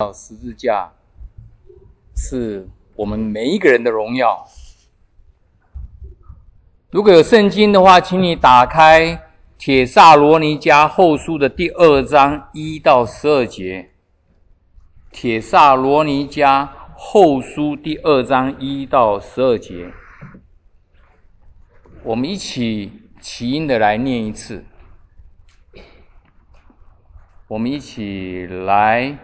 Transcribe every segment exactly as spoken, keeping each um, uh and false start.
十字架是我们每一个人的荣耀。如果有圣经的话，请你打开帖撒罗尼迦后书的第二章一到十二节。帖撒罗尼迦后书第二章一到十二节，我们一起起音的来念一次。我们一起来，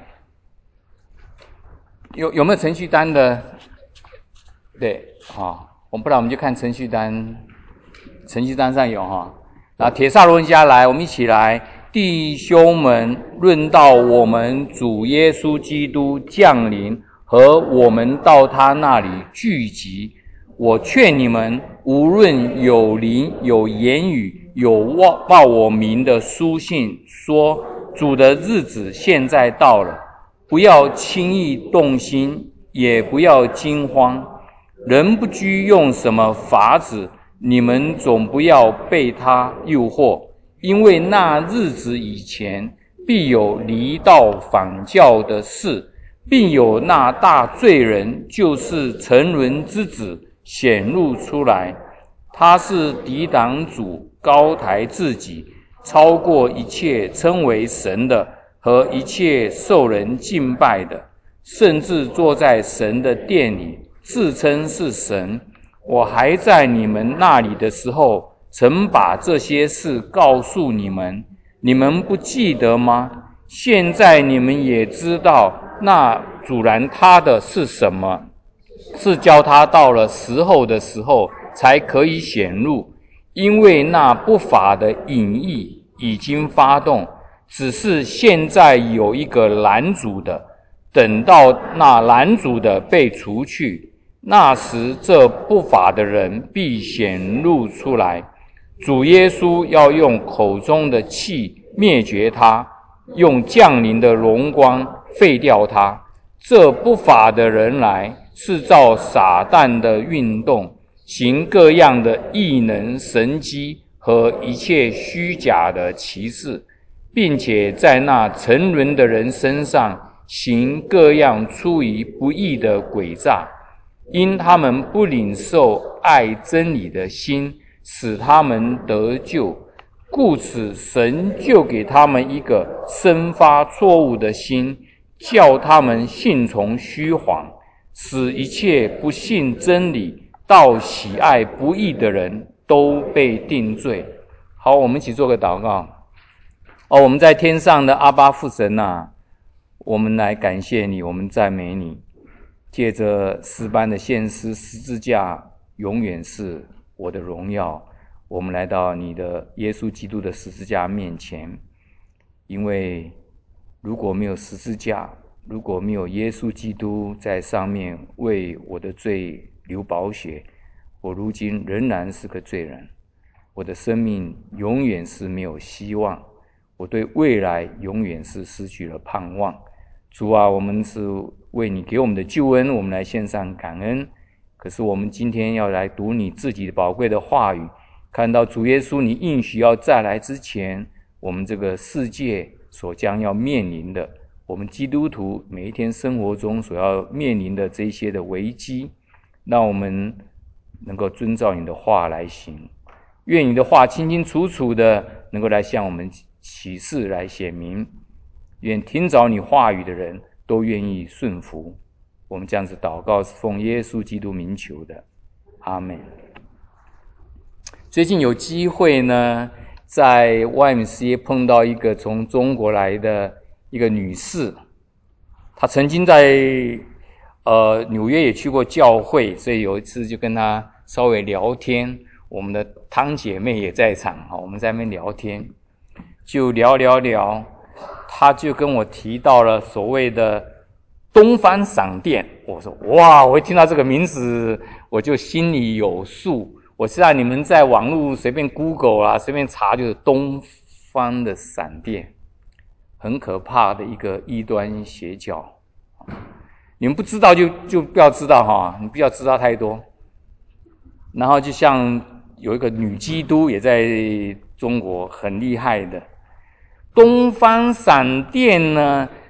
有有没有程序单的？对，好，我们不然我们就看程序单，程序单上有哈。那帖撒罗尼迦来，我们一起来，弟兄们，论到我们主耶稣基督降临和我们到他那里聚集，我劝你们，无论有灵、有言语、有报我名的书信，说主的日子现在到了，不要轻易动心，也不要惊慌。人不拘用什么法子，你们总不要被他诱惑，因为那日子以前，必有离道反教的事，并有那大罪人，就是沉沦之子显露出来。他是抵挡主，高抬自己，超过一切称为神的和一切受人敬拜的，甚至坐在神的殿里，自称是神。我还在你们那里的时候，曾把这些事告诉你们，你们不记得吗？现在你们也知道，那阻拦他的是什么？是叫他到了时候的时候才可以显露，因为那不法的隐意已经发动，只是现在有一个拦阻的，等到那拦阻的被除去，那时这不法的人必显露出来。主耶稣要用口中的气灭绝他，用降临的荣光废掉他。这不法的人来，是照撒旦的运动，行各样的异能神迹和一切虚假的奇事，并且在那沉沦的人身上行各样出于不义的诡诈，因他们不领受爱真理的心，使他们得救，故此神就给他们一个生发错误的心，叫他们信从虚谎，使一切不信真理倒喜爱不义的人都被定罪。好，我们一起做个祷告。哦，我们在天上的阿爸父神啊，我们来感谢你，我们赞美你。借着诗班的献诗，十字架永远是我的荣耀。我们来到你的耶稣基督的十字架面前，因为如果没有十字架，如果没有耶稣基督在上面为我的罪流宝血，我如今仍然是个罪人，我的生命永远是没有希望，我对未来永远是失去了盼望。主啊，我们是为你给我们的救恩，我们来献上感恩。可是我们今天要来读你自己的宝贵的话语，看到主耶稣你应许要再来之前，我们这个世界所将要面临的，我们基督徒每一天生活中所要面临的这些的危机，让我们能够遵照你的话来行。愿你的话清清楚楚的能够来向我们启示，来显明。愿听着你话语的人都愿意顺服。我们这样子祷告是奉耶稣基督名求的，阿们。最近有机会呢，在 Y M C A 碰到一个从中国来的一个女士，她曾经在呃纽约也去过教会，所以有一次就跟她稍微聊天，我们的汤姐妹也在场，我们在那边聊天，就聊聊聊，她就跟我提到了所谓的东方闪电。我说哇，我一听到这个名字我就心里有数。我知道你们在网络随便 Google 啊，随便查就是东方的闪电，很可怕的一个异端邪教。你们不知道就就不要知道哈，你不要知道太多。然后就像有一个女基督也在中国很厉害的，东方闪电呢，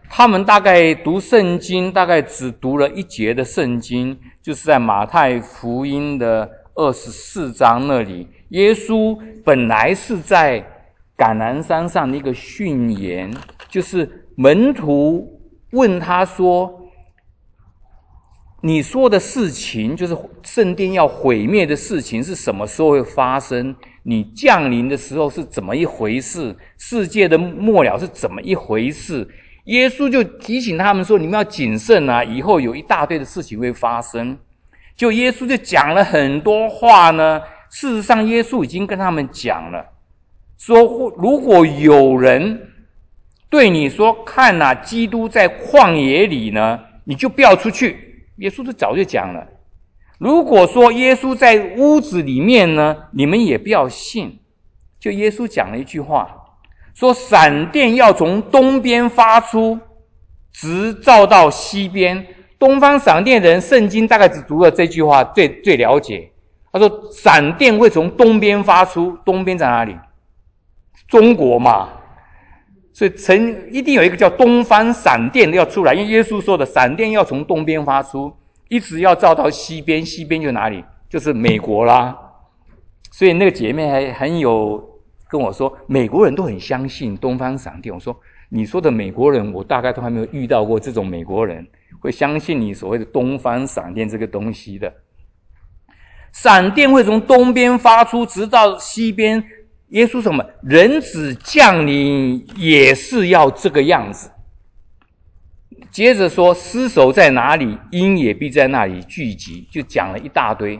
他们大概读圣经，大概只读了一节的圣经，就是在马太福音的二十四章那里。耶稣本来是在橄榄山上的一个训言，就是门徒问他说，你说的事情，就是圣殿要毁灭的事情是什么时候会发生？你降临的时候是怎么一回事？世界的末了是怎么一回事？耶稣就提醒他们说，你们要谨慎啊，以后有一大堆的事情会发生。就耶稣就讲了很多话呢，事实上耶稣已经跟他们讲了，说如果有人对你说，看啊，基督在旷野里呢，你就不要出去。耶稣就早就讲了。如果说耶稣在屋子里面呢，你们也不要信。就耶稣讲了一句话，说闪电要从东边发出，直照到西边。东方闪电的人，圣经大概只读了这句话最最了解。他说闪电会从东边发出，东边在哪里？中国嘛，所以曾一定有一个叫东方闪电要出来，因为耶稣说的闪电要从东边发出，一直要照到西边，西边就哪里？就是美国啦。所以那个姐妹还很有跟我说，美国人都很相信东方闪电。我说你说的美国人，我大概都还没有遇到过这种美国人会相信你所谓的东方闪电这个东西的。闪电会从东边发出，直到西边。耶稣什么？人子降临也是要这个样子。接着说，尸首在哪里，鹰也必在那里聚集，就讲了一大堆。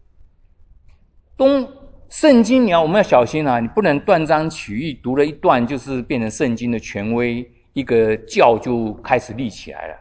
东圣经你要我们要小心啊，你不能断章取义，读了一段就是变成圣经的权威，一个教就开始立起来了，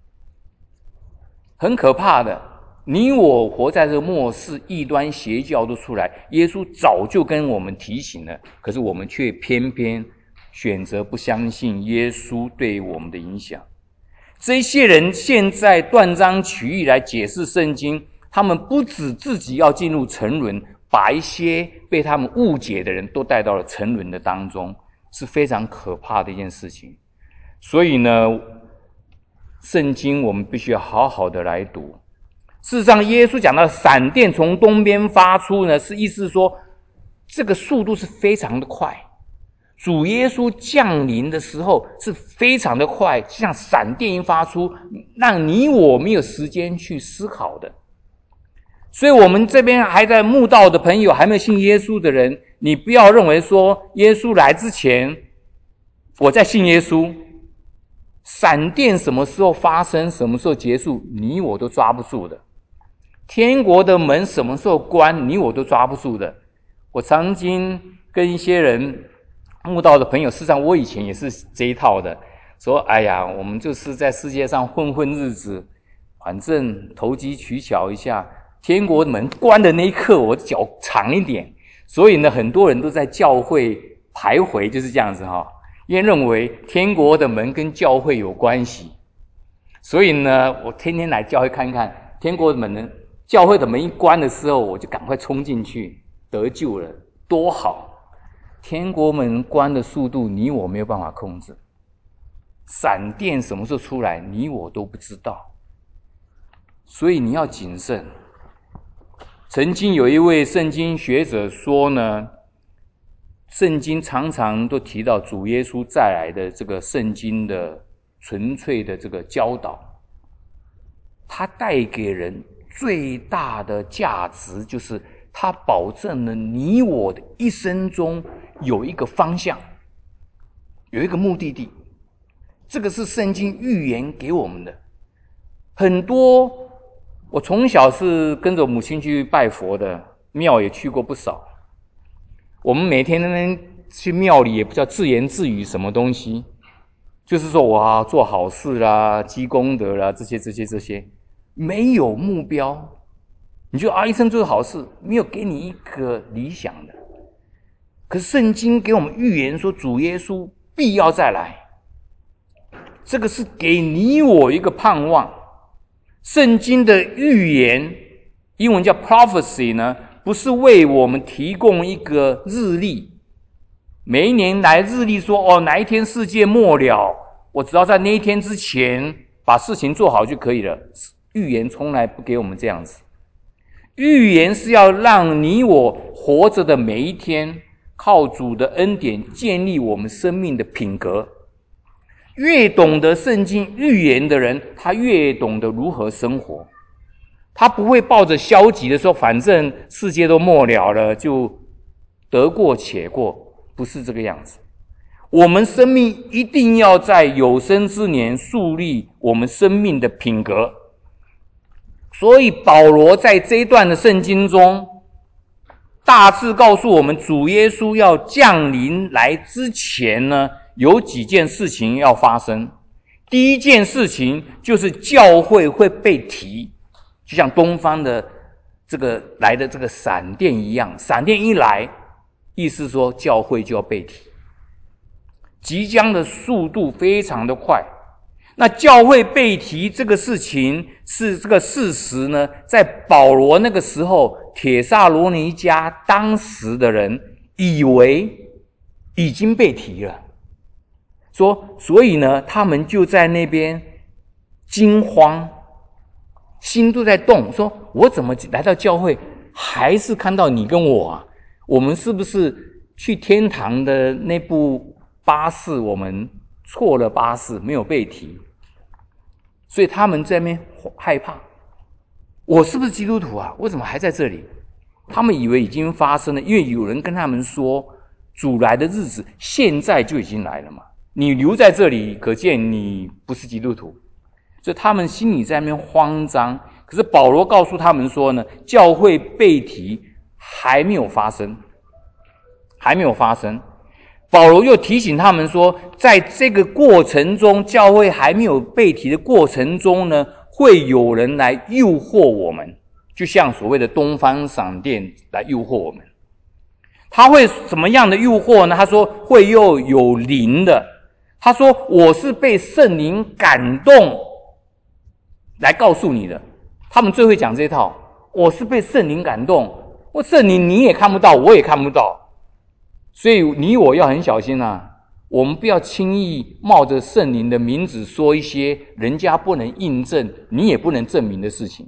很可怕的。你我活在这个末世，异端邪教都出来，耶稣早就跟我们提醒了，可是我们却偏偏选择不相信耶稣对我们的影响。这些人现在断章取义来解释圣经，他们不止自己要进入沉沦，把一些被他们误解的人都带到了沉沦的当中，是非常可怕的一件事情。所以呢，圣经我们必须要好好的来读。事实上，耶稣讲到闪电从东边发出呢，是意思说这个速度是非常的快。主耶稣降临的时候是非常的快，像闪电一发出，让你我没有时间去思考的。所以我们这边还在慕道的朋友，还没有信耶稣的人，你不要认为说耶稣来之前我在信耶稣，闪电什么时候发生，什么时候结束，你我都抓不住的。天国的门什么时候关，你我都抓不住的。我曾经跟一些人慕道的朋友，事实上我以前也是这一套的，说哎呀，我们就是在世界上混混日子，反正投机取巧一下，天国门关的那一刻我的脚长一点。所以呢，很多人都在教会徘徊，就是这样子哈，因为认为天国的门跟教会有关系。所以呢，我天天来教会看看，天国的门呢，教会的门一关的时候，我就赶快冲进去，得救了，多好。天国门关的速度，你我没有办法控制。闪电什么时候出来，你我都不知道。所以你要谨慎。曾经有一位圣经学者说呢，圣经常常都提到主耶稣再来的这个圣经的纯粹的这个教导，它带给人最大的价值就是它保证了你我的一生中有一个方向，有一个目的地。这个是圣经预言给我们的。很多我从小是跟着母亲去拜佛的，庙也去过不少。我们每天那边去庙里也不叫自言自语什么东西，就是说哇做好事啦，积功德啦，这些这些这些，没有目标。你就啊一生做好事，没有给你一个理想的。可是圣经给我们预言说主耶稣必要再来，这个是给你我一个盼望。圣经的预言，英文叫 prophecy 呢，不是为我们提供一个日历，每一年来日历说哦哪一天世界末了， 我只要在那一天之前把事情做好就可以了。预言从来不给我们这样子，预言是要让你我活着的每一天，靠主的恩典建立我们生命的品格。越懂得圣经预言的人，他越懂得如何生活。他不会抱着消极的说，反正世界都末了了，就得过且过，不是这个样子。我们生命一定要在有生之年树立我们生命的品格。所以保罗在这一段的圣经中，大致告诉我们，主耶稣要降临来之前呢，有几件事情要发生。第一件事情就是教会会被提，就像东方的这个来的这个闪电一样，闪电一来，意思说教会就要被提，即将的速度非常的快。那教会被提这个事情是这个事实呢，在保罗那个时候，帖撒罗尼迦当时的人以为已经被提了，说所以呢，他们就在那边惊慌，心都在动，说我怎么来到教会还是看到你跟我啊？我们是不是去天堂的那部巴士我们错了巴士，没有被提？所以他们在那边害怕，我是不是基督徒啊？我怎么还在这里？他们以为已经发生了，因为有人跟他们说主来的日子现在就已经来了嘛，你留在这里可见你不是基督徒。所以他们心里在那边慌张。可是保罗告诉他们说呢，教会被提还没有发生，还没有发生。保罗又提醒他们说，在这个过程中，教会还没有被提的过程中呢，会有人来诱惑我们，就像所谓的东方闪电来诱惑我们。他会什么样的诱惑呢？他说会又有灵的。他说我是被圣灵感动来告诉你的。他们最会讲这一套，我是被圣灵感动，我圣灵你也看不到，我也看不到。所以你我要很小心啊，我们不要轻易冒着圣灵的名字说一些人家不能印证，你也不能证明的事情。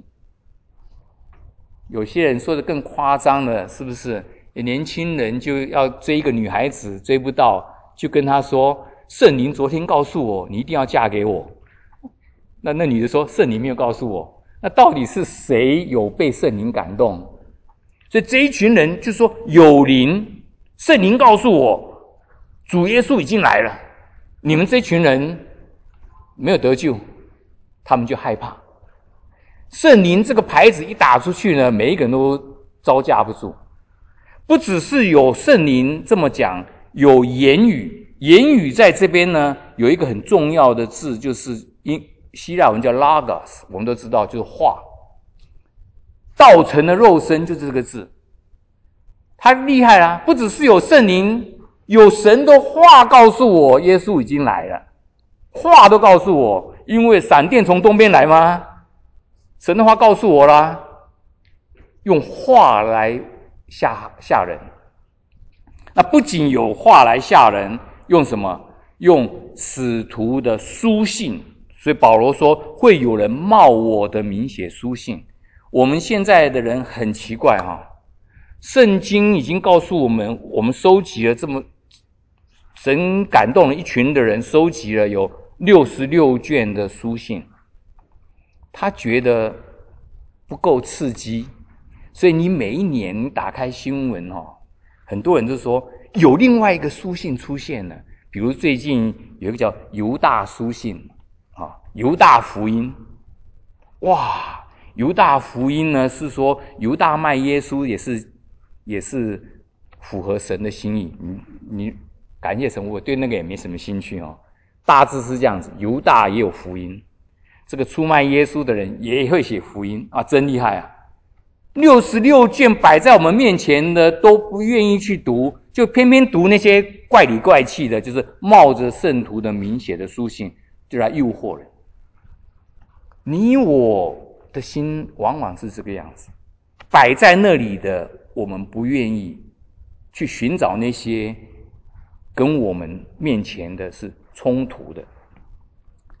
有些人说的更夸张了，是不是？年轻人就要追一个女孩子，追不到，就跟她说，圣灵昨天告诉我你一定要嫁给我。那那女的说，圣灵没有告诉我。那到底是谁有被圣灵感动？所以这一群人就说有灵，圣灵告诉我主耶稣已经来了，你们这群人没有得救，他们就害怕。圣灵这个牌子一打出去呢，每一个人都招架不住。不只是有圣灵这么讲，有言语，言语在这边呢有一个很重要的字，就是因希腊文叫 logos， 我们都知道就是话，道成的肉身就是这个字。他厉害啦，不只是有圣灵，有神的话告诉我耶稣已经来了，话都告诉我，因为闪电从东边来吗？神的话告诉我啦，用话来吓吓人。那不仅有话来吓人，用什么？用使徒的书信。所以保罗说会有人冒我的名写书信。我们现在的人很奇怪哈，圣经已经告诉我们，我们收集了这么神感动了一群的人，收集了有六十六卷的书信，他觉得不够刺激，所以你每一年打开新闻哦，很多人都说有另外一个书信出现了，比如最近有一个叫犹大书信啊，犹大福音。哇，犹大福音呢是说犹大卖耶稣也是也是符合神的心意。你你感谢神，我对那个也没什么兴趣哦。大致是这样子，犹大也有福音，这个出卖耶稣的人也会写福音啊，真厉害啊！六十六卷摆在我们面前的都不愿意去读，就偏偏读那些怪里怪气的，就是冒着圣徒的名写的书信，就来诱惑人。你我的心往往是这个样子，摆在那里的我们不愿意去寻找那些跟我们面前的是冲突的，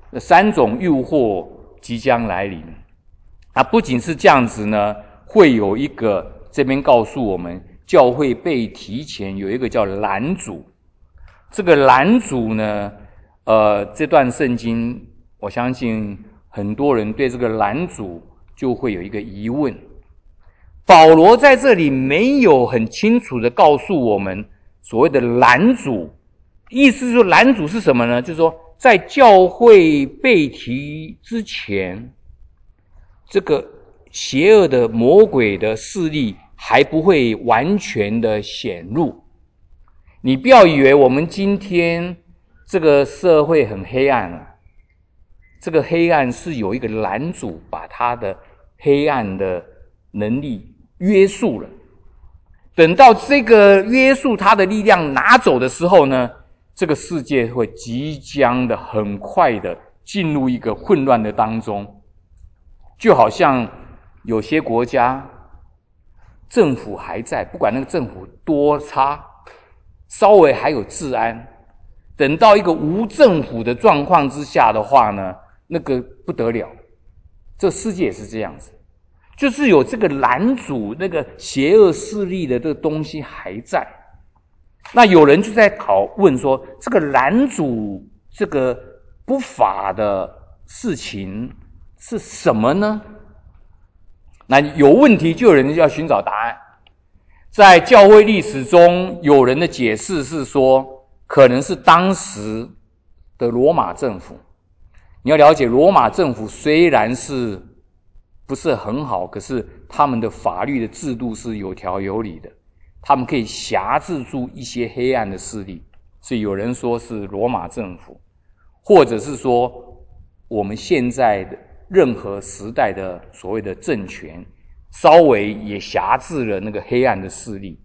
三种诱惑即将来临。啊，不仅是这样子呢，会有一个这边告诉我们，教会被提前有一个叫拦阻。这个拦阻呢，呃，这段圣经，我相信很多人对这个拦阻就会有一个疑问。保罗在这里没有很清楚的告诉我们所谓的拦阻，意思是说拦阻是什么呢？就是说在教会被提之前，这个邪恶的魔鬼的势力还不会完全的显露。你不要以为我们今天这个社会很黑暗啊，这个黑暗是有一个拦阻把他的黑暗的能力约束了。等到这个约束他的力量拿走的时候呢，这个世界会即将的很快的进入一个混乱的当中。就好像有些国家政府还在，不管那个政府多差，稍微还有治安，等到一个无政府的状况之下的话呢，那个不得了。这世界也是这样子，就是有这个拦阻那个邪恶势力的这个东西还在。那有人就在讨问说，这个拦阻这个不法的事情是什么呢？那有问题就有人要寻找答案。在教会历史中，有人的解释是说，可能是当时的罗马政府。你要了解，罗马政府虽然是不是很好，可是他们的法律的制度是有条有理的，他们可以辖制住一些黑暗的势力。所以有人说是罗马政府，或者是说我们现在的任何时代的所谓的政权稍微也辖制了那个黑暗的势力。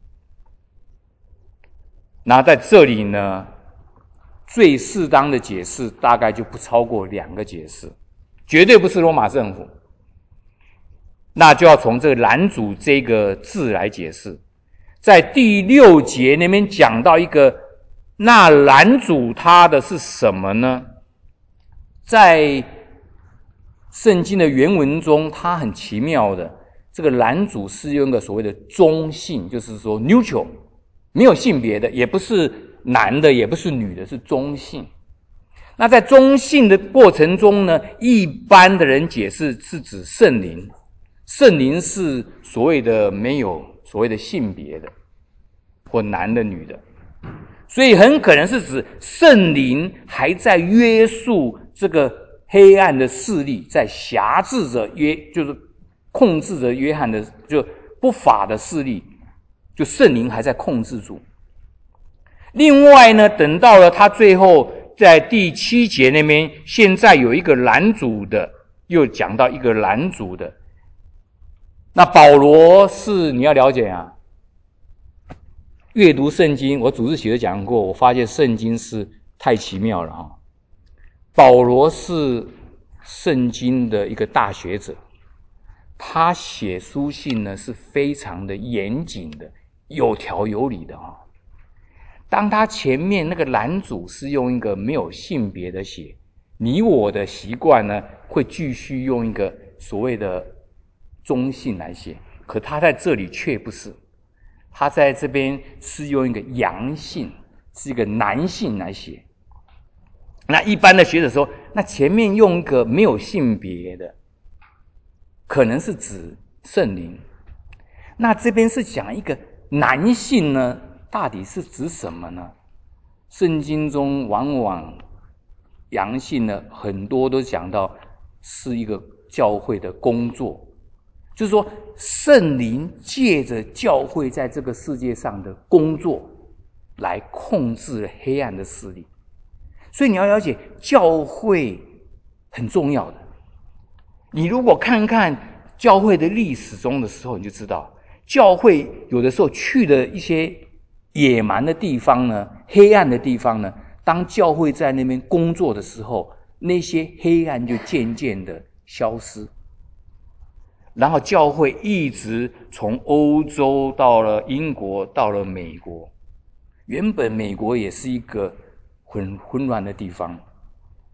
那在这里呢，最适当的解释大概就不超过两个解释，绝对不是罗马政府。那就要从这个拦阻这个字来解释。在第六节那边讲到一个，那拦阻它的是什么呢？在圣经的原文中，它很奇妙的，这个拦阻是用一个所谓的中性，就是说 neutral， 没有性别的，也不是男的，也不是女的，是中性。那在中性的过程中呢，一般的人解释是指圣灵，圣灵是所谓的没有所谓的性别的，或男的女的，所以很可能是指圣灵还在约束这个黑暗的势力，在辖制着约，就是控制着约翰的，就不法的势力，就圣灵还在控制住。另外呢，等到了他最后在第七节那边，现在有一个拦阻的，又讲到一个拦阻的。那保罗是你要了解啊，阅读圣经，我主日学讲过，我发现圣经是太奇妙了哈。保罗是圣经的一个大学者，他写书信呢是非常的严谨的，有条有理的哈。当他前面那个拦阻是用一个没有性别的写，你我的习惯呢会继续用一个所谓的中性来写，可他在这里却不是，他在这边是用一个阳性，是一个男性来写。那一般的学者说，那前面用一个没有性别的，可能是指圣灵。那这边是讲一个男性呢，到底是指什么呢？圣经中往往阳性呢，很多都讲到是一个教会的工作，就是说圣灵借着教会在这个世界上的工作来控制黑暗的势力。所以你要了解，教会很重要的。你如果看看教会的历史中的时候，你就知道，教会有的时候去的一些野蛮的地方呢，黑暗的地方呢，当教会在那边工作的时候，那些黑暗就渐渐的消失。然后教会一直从欧洲到了英国，到了美国。原本美国也是一个很混乱的地方，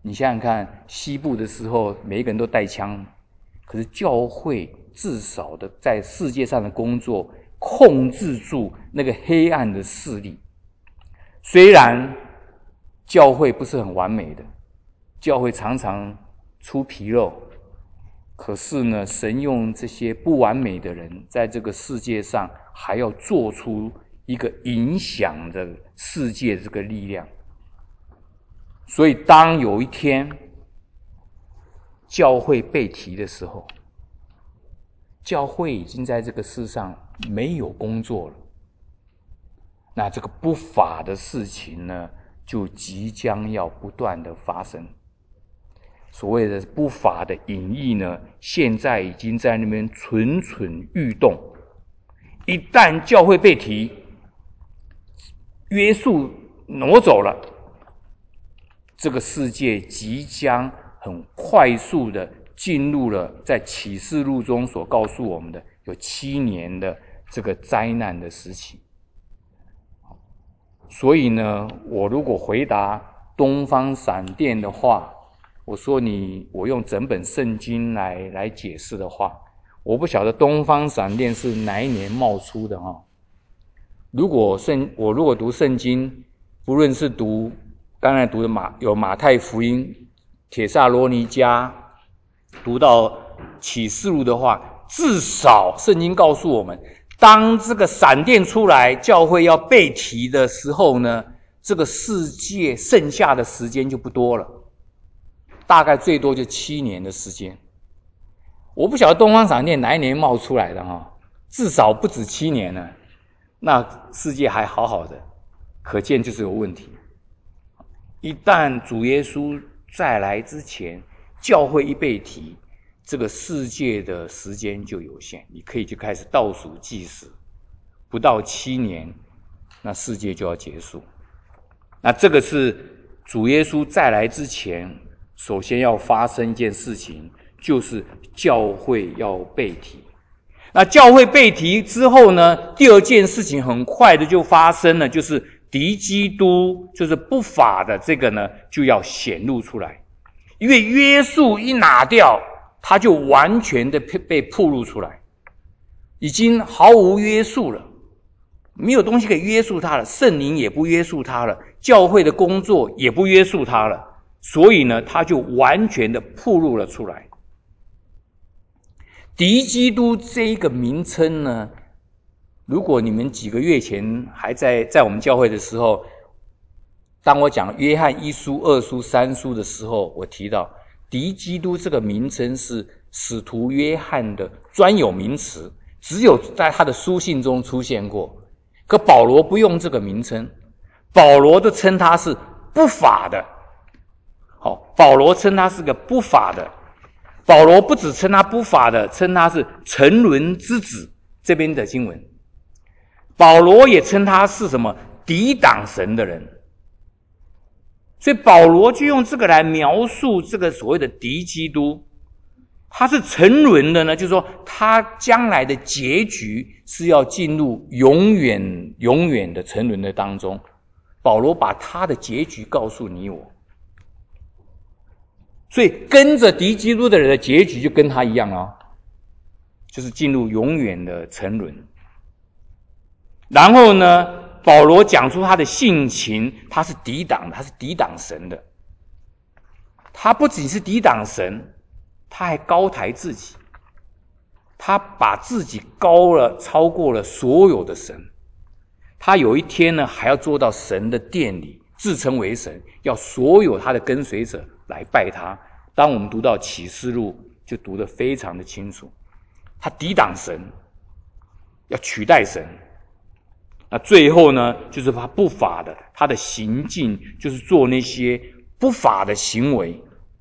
你想想看，西部的时候，每一个人都带枪，可是教会至少的在世界上的工作，控制住那个黑暗的势力。虽然教会不是很完美的，教会常常出纰漏，可是呢，神用这些不完美的人，在这个世界上还要做出一个影响的世界的这个力量。所以当有一天教会被提的时候，教会已经在这个世上没有工作了，那这个不法的事情呢，就即将要不断的发生。所谓的不法的隐意呢，现在已经在那边蠢蠢欲动。一旦教会被提，约束挪走了，这个世界即将很快速的进入了在启示录中所告诉我们的有七年的这个灾难的时期。所以呢，我如果回答东方闪电的话，我说你我用整本圣经来来解释的话，我不晓得东方闪电是哪一年冒出的哈。如果圣我如果读圣经，不论是读刚才读的马有马太福音、帖撒罗尼迦，读到启示录的话，至少圣经告诉我们，当这个闪电出来，教会要被提的时候呢，这个世界剩下的时间就不多了，大概最多就七年的时间。我不晓得东方闪电哪一年冒出来的哈，至少不止七年了，那世界还好好的，可见就是有问题。一旦主耶稣再来之前，教会一被提，这个世界的时间就有限，你可以就开始倒数计时，不到七年，那世界就要结束。那这个是主耶稣再来之前，首先要发生一件事情，就是教会要被提。那教会被提之后呢，第二件事情很快的就发生了，就是敌基督，就是不法的这个呢，就要显露出来。因为约束一拿掉，他就完全的被暴露出来，已经毫无约束了，没有东西可以约束他了，圣灵也不约束他了，教会的工作也不约束他了，所以呢，他就完全的暴露了出来。敌基督这一个名称呢，如果你们几个月前还在在我们教会的时候，当我讲约翰一书、二书、三书的时候，我提到敌基督这个名称是使徒约翰的专有名词，只有在他的书信中出现过。可保罗不用这个名称，保罗就称他是不法的。好，保罗称他是个不法的。保罗不只称他不法的，称他是沉沦之子，这边的经文。保罗也称他是什么？抵挡神的人。所以保罗就用这个来描述这个所谓的敌基督。他是沉沦的呢，就是说他将来的结局是要进入永远永远的沉沦的当中。保罗把他的结局告诉你我。所以跟着敌基督的人的结局就跟他一样哦，就是进入永远的沉沦。然后呢，保罗讲出他的性情，他是抵挡，他是抵挡神的。他不仅是抵挡神，他还高抬自己，他把自己高了，超过了所有的神。他有一天呢，还要做到神的殿里，自称为神，要所有他的跟随者来拜他。当我们读到启示录，就读得非常的清楚。他抵挡神，要取代神。那最后呢，就是他不法的，他的行径就是做那些不法的行为，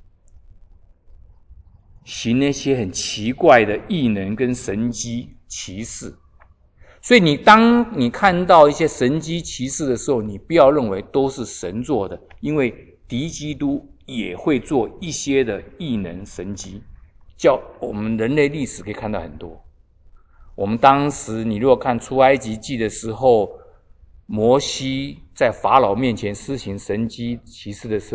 行那些很奇怪的异能跟神迹奇事。所以你当你看到一些神迹奇事的时候，你不要认为都是神做的，因为敌基督也会做一些的异能神迹，叫我们人类历史可以看到很多。我们当时你如果看出埃及记的时候，摩西在法老面前施行神迹奇事的时候，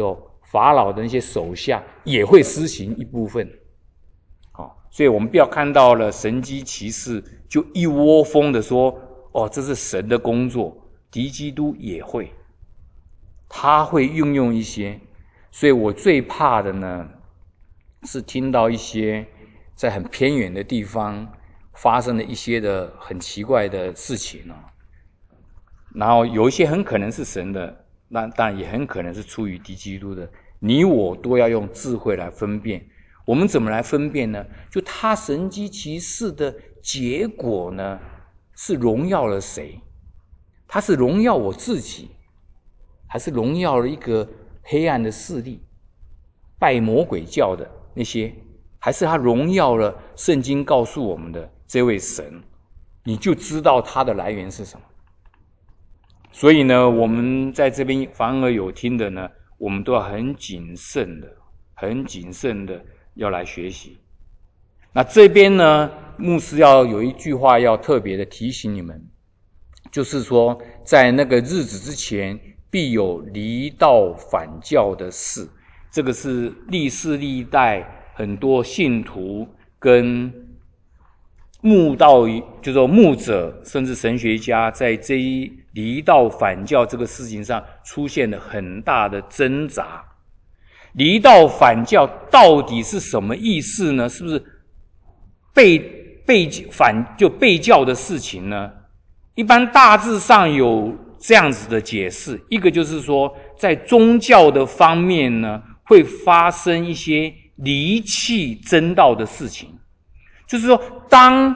法老的那些手下也会施行一部分。好，所以我们不要看到了神迹奇事就一窝蜂的说，哦，这是神的工作，敌基督也会，他会运用一些。所以我最怕的呢，是听到一些在很偏远的地方发生了一些的很奇怪的事情哦，然后有一些很可能是神的，那当然也很可能是出于敌基督的，你我都要用智慧来分辨。我们怎么来分辨呢？就他神迹奇事的结果呢，是荣耀了谁？他是荣耀我自己，还是荣耀了一个黑暗的势力，拜魔鬼教的那些，还是他荣耀了圣经告诉我们的这位神？你就知道他的来源是什么。所以呢，我们在这边反而有听的呢，我们都要很谨慎的很谨慎的要来学习。那这边呢，牧师要有一句话要特别的提醒你们，就是说在那个日子之前必有离道反教的事。这个是历世历代很多信徒跟牧道，就是说牧者甚至神学家在这一离道反教这个事情上出现了很大的挣扎。离道反教到底是什么意思呢？是不是被被反就被教的事情呢？一般大致上有这样子的解释，一个就是说在宗教的方面呢，会发生一些离弃真道的事情。就是说当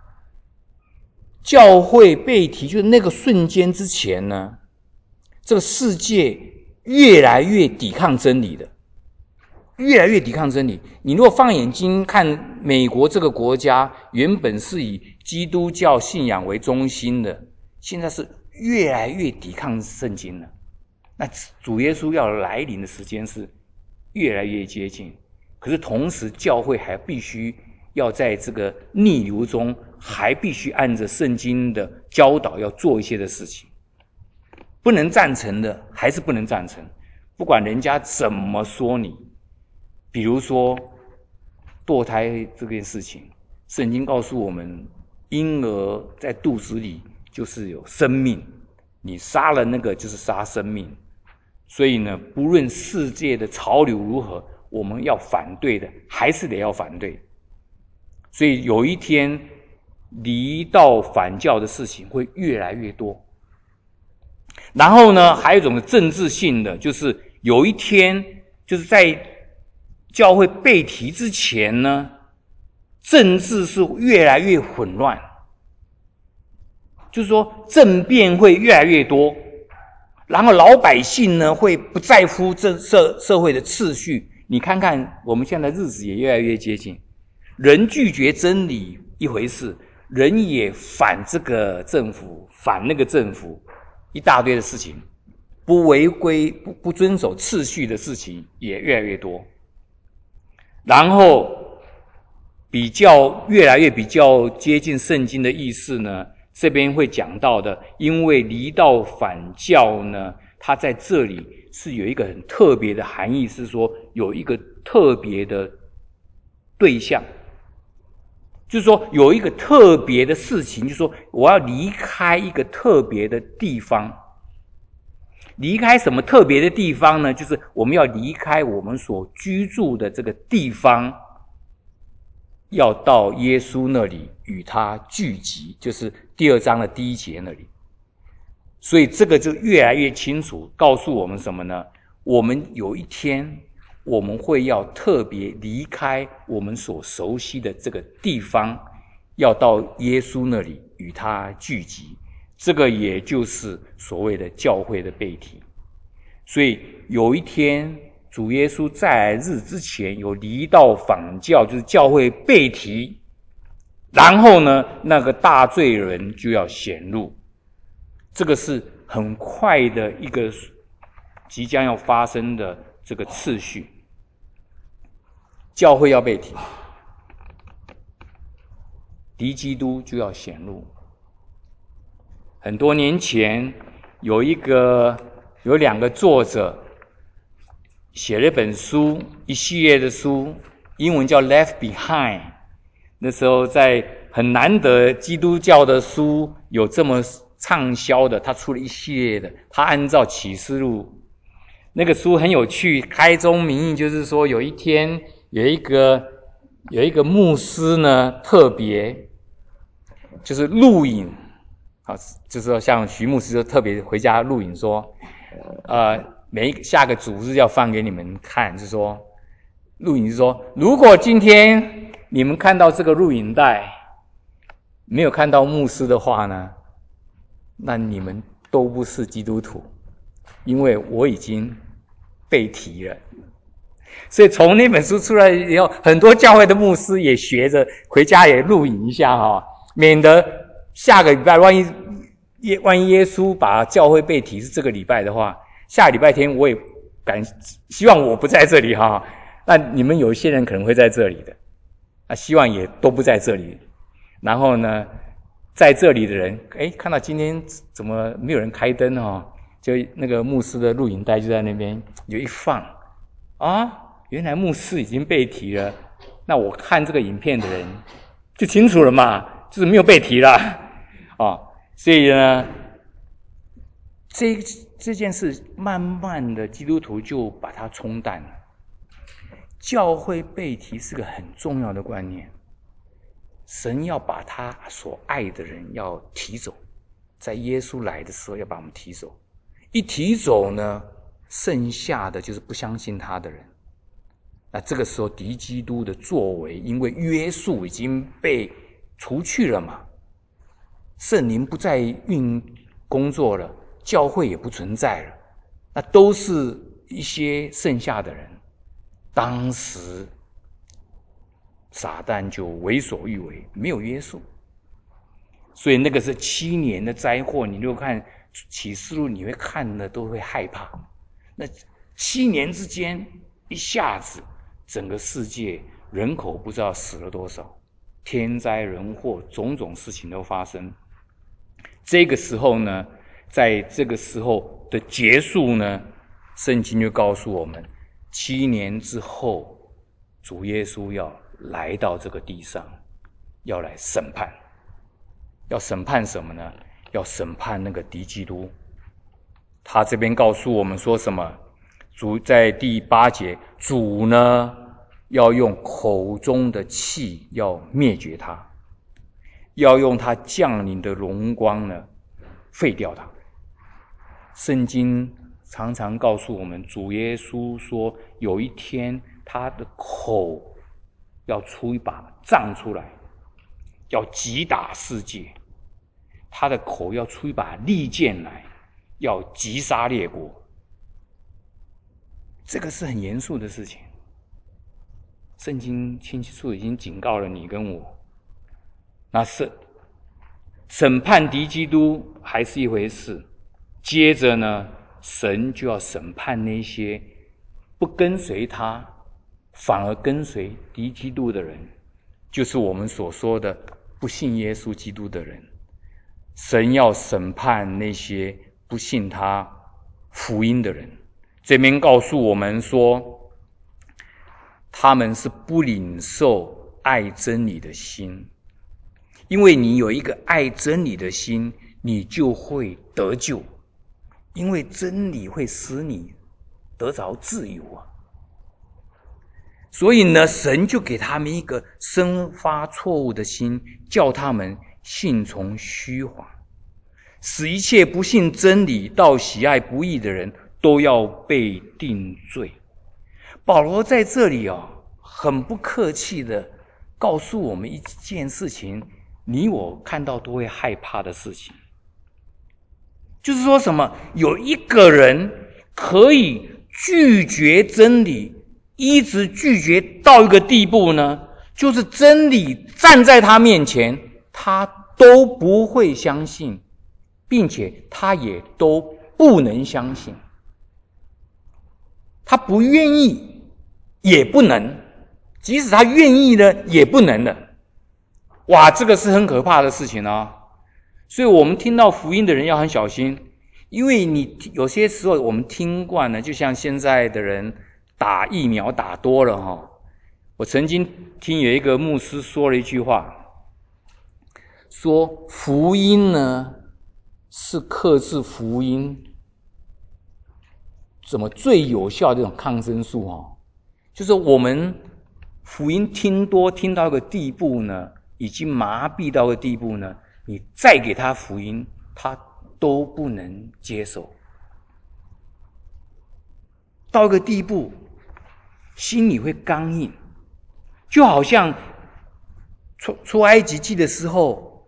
教会被提，就是那个瞬间之前呢，这个世界越来越抵抗真理的，越来越抵抗真理。你如果放眼睛看美国这个国家，原本是以基督教信仰为中心的，现在是越来越抵抗圣经了。那主耶稣要来临的时间是越来越接近，可是同时教会还必须要在这个逆流中，还必须按着圣经的教导要做一些的事情。不能赞成的还是不能赞成，不管人家怎么说你。比如说堕胎这件事情，圣经告诉我们，婴儿在肚子里就是有生命，你杀了那个就是杀生命。所以呢，不论世界的潮流如何，我们要反对的还是得要反对。所以有一天离道反教的事情会越来越多。然后呢，还有一种政治性的，就是有一天就是在教会被提之前呢，政治是越来越混乱，就是说政变会越来越多，然后老百姓呢会不在乎这社社会的秩序。你看看我们现在日子也越来越接近，人拒绝真理一回事，人也反这个政府反那个政府，一大堆的事情，不违规 不, 不遵守秩序的事情也越来越多。然后比较越来越比较接近圣经的意思呢，这边会讲到的，因为离道反教呢，它在这里是有一个很特别的含义，是说有一个特别的对象，就是说有一个特别的事情，就是说我要离开一个特别的地方。离开什么特别的地方呢？就是我们要离开我们所居住的这个地方，要到耶稣那里与他聚集，就是第二章的第一节那里。所以这个就越来越清楚告诉我们什么呢？我们有一天我们会要特别离开我们所熟悉的这个地方，要到耶稣那里与他聚集。这个也就是所谓的教会的被提。所以有一天主耶稣再来日之前，有离道反教，就是教会被提，然后呢那个大罪人就要显露。这个是很快的一个即将要发生的这个次序。教会要被提，敌基督就要显露。很多年前有一个有两个作者， 写了一本书，一系列的书，英文叫 Left Behind。那时候在很难得基督教的书有这么畅销的，他出了一系列的，他按照启示录，那个书很有趣，开宗明义就是说，有一天有一个有一个牧师呢，特别就是录影，好，就是说像徐牧师就特别回家录影说，呃，每一个下个主日要放给你们看，就是说录影是说，如果今天你们看到这个录影带，没有看到牧师的话呢，那你们都不是基督徒，因为我已经被提了。所以从那本书出来以后，很多教会的牧师也学着回家也录影一下哈，免得下个礼拜万一耶万一耶稣把教会被提是这个礼拜的话，下礼拜天我也感希望我不在这里哈，那你们有一些人可能会在这里的，那希望也都不在这里。然后呢，在这里的人，诶，看到今天怎么没有人开灯哦？就那个牧师的录影带就在那边有一放啊，原来牧师已经被提了。那我看这个影片的人就清楚了嘛，就是没有被提了啊。所以呢，这这件事慢慢的基督徒就把它冲淡了。教会被提是个很重要的观念。神要把他所爱的人要提走，在耶稣来的时候要把我们提走，一提走呢，剩下的就是不相信他的人。那这个时候敌基督的作为，因为约束已经被除去了嘛，圣灵不再运工作了，教会也不存在了，那都是一些剩下的人。当时撒旦就为所欲为，没有约束，所以那个是七年的灾祸。你如果看启示录，你会看的都会害怕。那七年之间，一下子整个世界人口不知道死了多少，天灾人祸，种种事情都发生。这个时候呢，在这个时候的结束呢，圣经就告诉我们，七年之后，主耶稣要来到这个地上，要来审判。要审判什么呢？要审判那个敌基督。他这边告诉我们说什么？主在第八节，主呢要用口中的气要灭绝他，要用他降临的荣光呢废掉他。圣经常常告诉我们，主耶稣说有一天他的口要出一把杖出来，要击打世界，他的口要出一把利剑来，要击杀列国。这个是很严肃的事情，圣经清楚已经警告了你跟我。那审审判敌基督还是一回事，接着呢，神就要审判那些不跟随他反而跟随敌基督的人，就是我们所说的不信耶稣基督的人。神要审判那些不信他福音的人。这边告诉我们说，他们是不领受爱真理的心。因为你有一个爱真理的心，你就会得救，因为真理会使你得着自由啊。所以呢，神就给他们一个生发错误的心，叫他们信从虚谎，使一切不信真理到喜爱不义的人都要被定罪。保罗在这里啊，很不客气的告诉我们一件事情，你我看到都会害怕的事情，就是说什么？有一个人可以拒绝真理，一直拒绝到一个地步呢，就是真理站在他面前，他都不会相信，并且他也都不能相信，他不愿意也不能，即使他愿意呢也不能的。哇，这个是很可怕的事情啊！所以我们听到福音的人要很小心，因为你有些时候我们听惯了，就像现在的人打疫苗打多了哈。我曾经听有一个牧师说了一句话，说福音呢是克制福音怎么最有效的这种抗生素哦，就是我们福音听多听到一个地步呢，已经麻痹到一个地步呢，你再给他福音，他都不能接受。到一个地步，心里会刚硬，就好像出出埃及记的时候，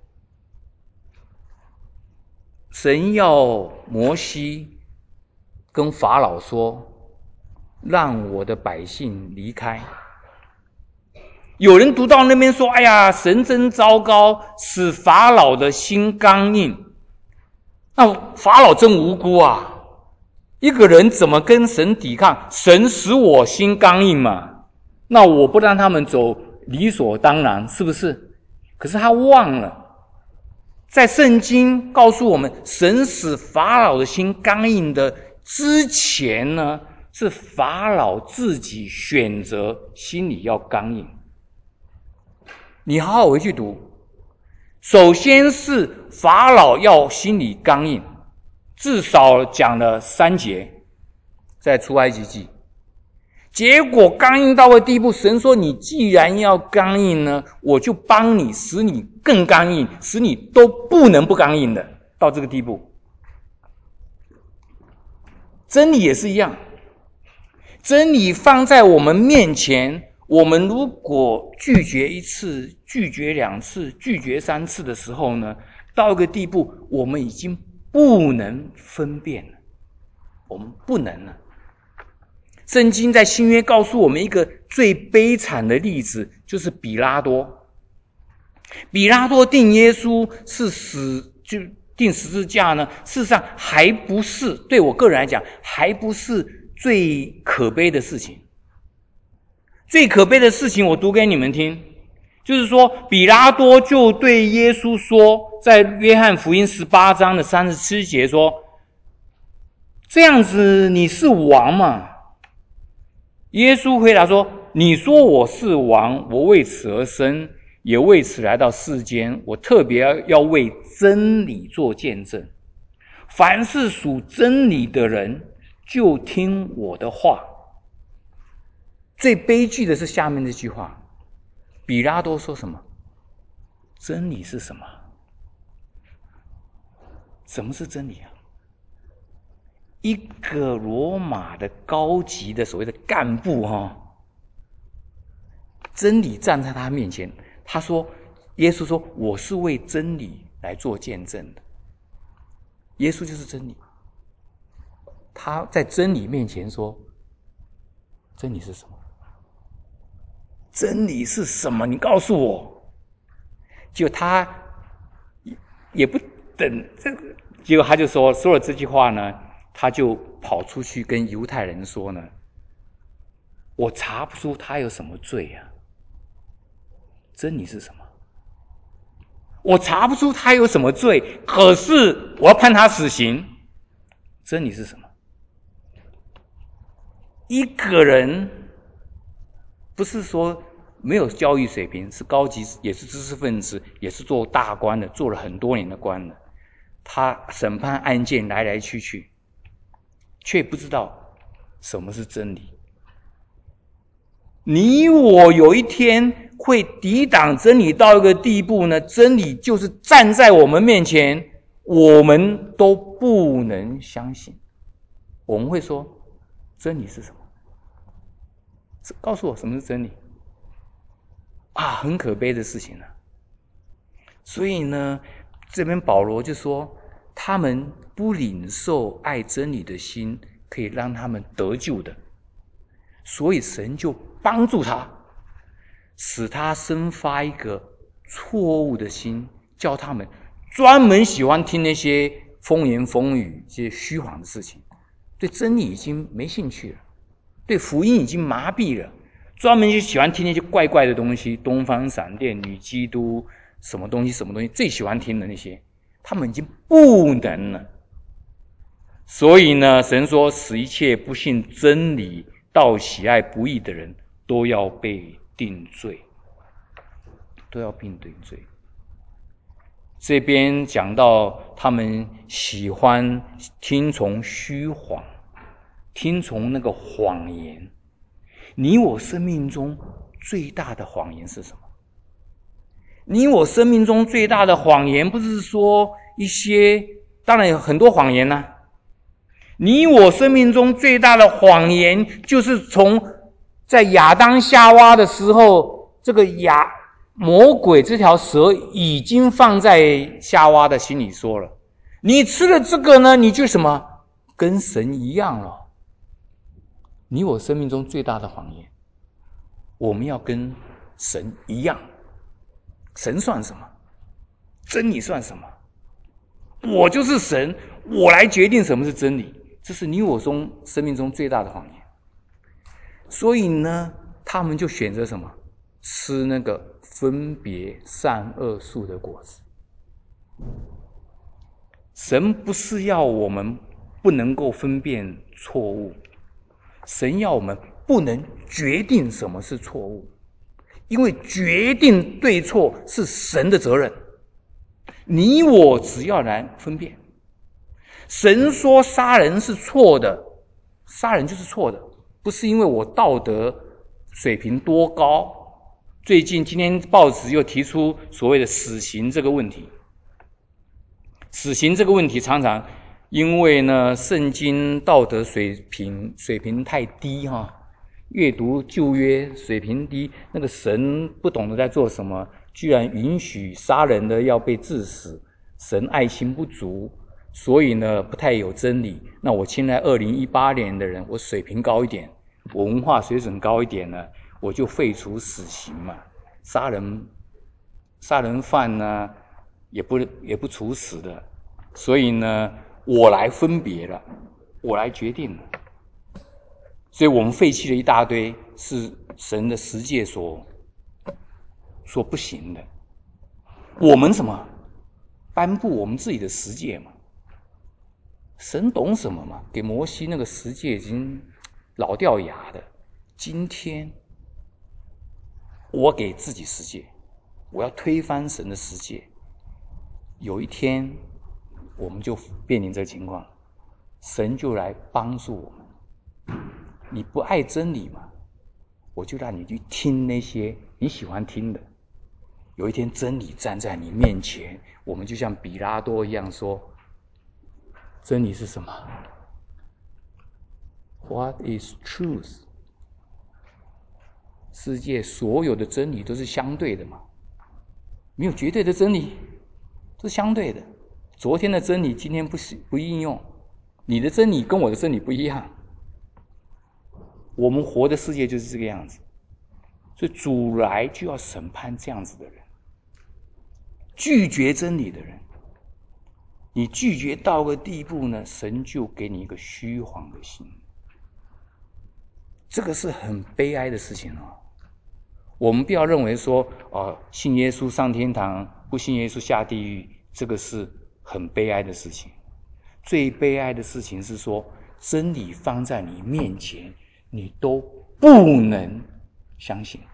神要摩西跟法老说，让我的百姓离开。有人读到那边说，哎呀，神真糟糕，使法老的心刚硬。那法老真无辜啊，一个人怎么跟神抵抗？神使我心刚硬嘛，那我不让他们走理所当然，是不是？可是他忘了，在圣经告诉我们，神使法老的心刚硬的之前呢，是法老自己选择心里要刚硬。你好好回去读，首先是法老要心里刚硬，至少讲了三节，在出埃及记。结果刚硬到的地步，神说你既然要刚硬呢，我就帮你，使你更刚硬，使你都不能不刚硬的，到这个地步。真理也是一样，真理放在我们面前，我们如果拒绝一次，拒绝两次，拒绝三次的时候呢，到一个地步，我们已经不能分辨了，我们不能了。圣经在新约告诉我们一个最悲惨的例子，就是比拉多。比拉多定耶稣是死，就定十字架呢，事实上还不是，对我个人来讲，还不是最可悲的事情。最可悲的事情我读给你们听，就是说比拉多就对耶稣说，在约翰福音十八章的三十七节说，这样子你是王吗？耶稣回答说，你说我是王，我为此而生，也为此来到世间，我特别要为真理做见证。凡是属真理的人，就听我的话。最悲剧的是下面这句话，比拉多说什么？真理是什么？什么是真理啊？一个罗马的高级的所谓的干部哈、哦，真理站在他面前，他说，耶稣说，我是为真理来做见证的。耶稣就是真理，他在真理面前说，真理是什么？真理是什么？你告诉我。就他也不等这个，结果他就说说了这句话呢，他就跑出去跟犹太人说呢，我查不出他有什么罪啊。真理是什么？我查不出他有什么罪，可是我要判他死刑。真理是什么？一个人不是说没有教育水平，是高级，也是知识分子，也是做大官的，做了很多年的官的，他审判案件来来去去，却不知道什么是真理。你我有一天会抵挡真理到一个地步呢，真理就是站在我们面前，我们都不能相信。我们会说，真理是什么？告诉我什么是真理啊？很可悲的事情啊。所以呢，这边保罗就说，他们不领受爱真理的心，可以让他们得救的，所以神就帮助他，使他生发一个错误的心，叫他们专门喜欢听那些风言风语、这些虚谎的事情，对真理已经没兴趣了，对福音已经麻痹了，专门就喜欢听那些怪怪的东西，东方闪电、女基督，什么东西什么东西，最喜欢听的那些，他们已经不能了。所以呢，神说，使一切不信真理到喜爱不义的人，都要被定罪，都要被定罪。这边讲到他们喜欢听从虚谎，听从那个谎言。你我生命中最大的谎言是什么？你我生命中最大的谎言不是说一些，当然有很多谎言啊。你我生命中最大的谎言就是从在亚当夏娃的时候，这个亚魔鬼这条蛇已经放在夏娃的心里说了，你吃了这个呢，你就什么跟神一样了。你我生命中最大的谎言，我们要跟神一样。神算什么？真理算什么？我就是神，我来决定什么是真理，这是你我中生命中最大的谎言。所以呢，他们就选择什么？吃那个分别善恶树的果子。神不是要我们不能够分辨错误，神要我们不能决定什么是错误，因为决定对错是神的责任，你我只要来分辨。神说杀人是错的，杀人就是错的，不是因为我道德水平多高。最近今天报纸又提出所谓的死刑这个问题，死刑这个问题常常因为呢圣经道德水平水平太低哈，阅读旧约水平低，那个神不懂得在做什么，居然允许杀人的要被致死，神爱心不足，所以呢不太有真理。那我现在二零一八年的人，我水平高一点，我文化水准高一点呢，我就废除死刑嘛。杀人杀人犯呢也不也不处死的，所以呢我来分别了，我来决定了。所以我们废弃了一大堆是神的十诫所所不行的，我们什么颁布我们自己的十诫嘛。神懂什么嘛？给摩西那个十诫已经老掉牙的，今天我给自己十诫，我要推翻神的十诫。有一天我们就面临这个情况，神就来帮助我们。你不爱真理嘛，我就让你去听那些你喜欢听的。有一天真理站在你面前，我们就像比拉多一样说，真理是什么？ What is truth？ 世界所有的真理都是相对的嘛，没有绝对的真理，都是相对的。昨天的真理今天不不应用，你的真理跟我的真理不一样。我们活的世界就是这个样子，所以主来就要审判这样子的人，拒绝真理的人。你拒绝到个地步呢，神就给你一个虚晃的心。这个是很悲哀的事情哦。我们不要认为说，哦，信耶稣上天堂，不信耶稣下地狱，这个是很悲哀的事情。最悲哀的事情是说，真理放在你面前，你都不能相信。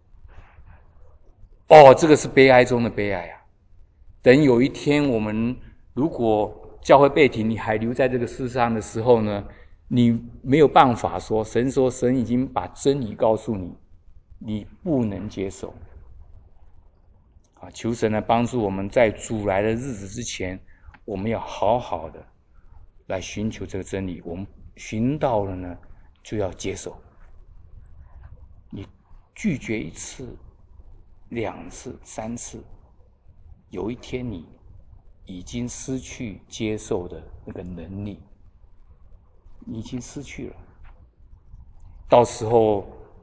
哦，这个是悲哀中的悲哀啊！等有一天我们如果教会被提，你还留在这个世上的时候呢，你没有办法说，神说神已经把真理告诉你，你不能接受。啊，求神来帮助我们，在主来的日子之前，我们要好好的来寻求这个真理。我们寻到了呢，就要接受。你拒绝一次、两次、三次，有一天你已经失去接受的那个能力，你已经失去了。到时候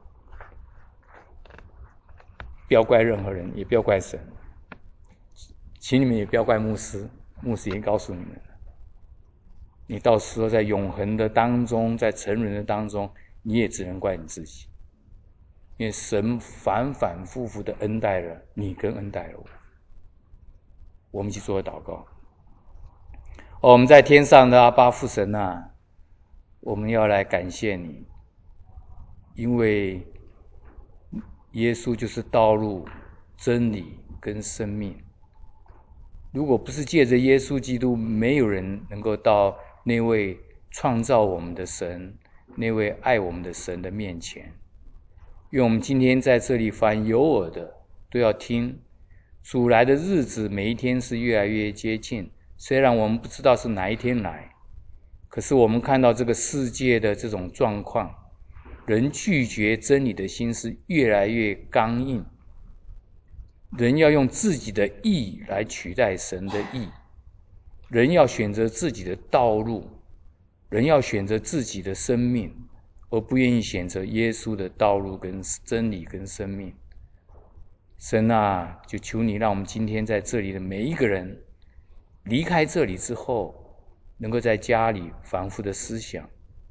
不要怪任何人，也不要怪神，请你们也不要怪牧师，牧师也告诉你们了。你到时候在永恒的当中，在沉沦的当中，你也只能怪你自己，因为神反反复复的恩待了你，跟恩待了我。我们一起做个祷告。哦，我们在天上的阿爸父神啊，我们要来感谢你， 因为耶稣就是道路、真理跟生命。如果不是借着耶稣基督，没有人能够到那位创造我们的神、那位爱我们的神的面前。愿我们今天在这里，凡有耳的都要听。主来的日子每一天是越来越接近，虽然我们不知道是哪一天来，可是我们看到这个世界的这种状况，人拒绝真理的心是越来越刚硬，人要用自己的义来取代神的义，人要选择自己的道路，人要选择自己的生命，而不愿意选择耶稣的道路跟真理跟生命。神啊，就求你让我们今天在这里的每一个人离开这里之后，能够在家里反复的思想，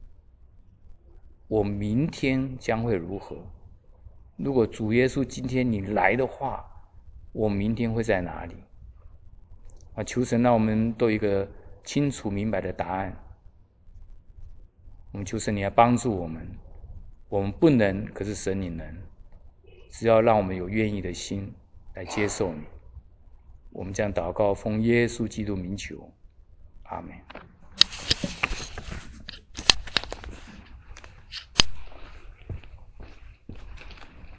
我明天将会如何？如果主耶稣今天你来的话，我明天会在哪里？啊，求神让我们都有一个清楚明白的答案。我们求神你来帮助我们，我们不能，可是神你能。只要让我们有愿意的心来接受你，我们将祷告奉耶稣基督名求，阿们。